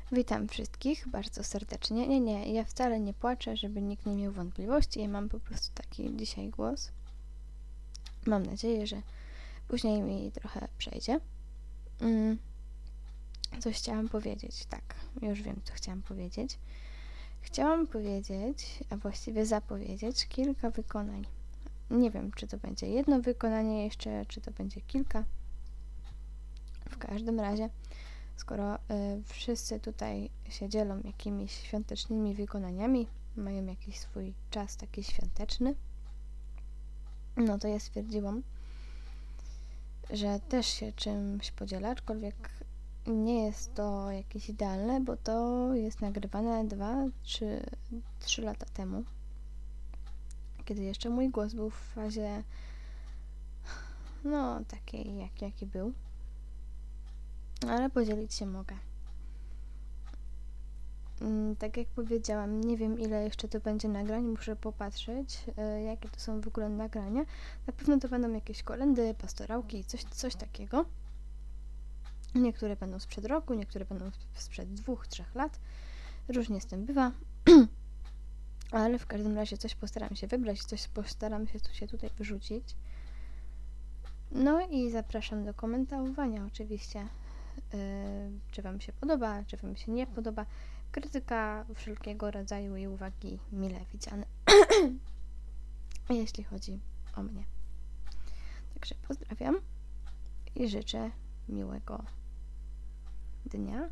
Witam wszystkich bardzo serdecznie. Nie, ja wcale nie płaczę, żeby nikt nie miał wątpliwości. Ja mam po prostu taki dzisiaj głos. Mam nadzieję, że później mi trochę przejdzie. Coś chciałam powiedzieć. Tak, już wiem, co chciałam powiedzieć. Chciałam powiedzieć, a właściwie zapowiedzieć kilka wykonań. Nie wiem, czy to będzie jedno wykonanie jeszcze, czy to będzie kilka. W każdym razie, skoro wszyscy tutaj się dzielą jakimiś świątecznymi wykonaniami, mają jakiś swój czas taki świąteczny, no to ja stwierdziłam, że też się czymś podzielę, aczkolwiek nie jest to jakieś idealne, bo to jest nagrywane 2-3 lata temu, kiedy jeszcze mój głos był w fazie takiej, jaki był. Ale podzielić się mogę. Tak jak powiedziałam, nie wiem ile jeszcze to będzie nagrań, muszę popatrzeć, jakie to są w ogóle nagrania. Na pewno to będą jakieś kolędy, pastorałki, coś takiego. Niektóre będą sprzed roku, niektóre będą sprzed 2-3 lat. Różnie z tym bywa. Ale w każdym razie coś postaram się wybrać, coś postaram się tutaj wyrzucić. No i zapraszam do komentowania oczywiście. Czy Wam się podoba, czy Wam się nie podoba. Krytyka wszelkiego rodzaju i uwagi mile widziane, jeśli chodzi o mnie. Także pozdrawiam i życzę miłego dnia.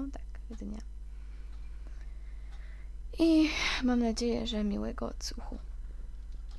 Dnia. I mam nadzieję, że miłego odsłuchu.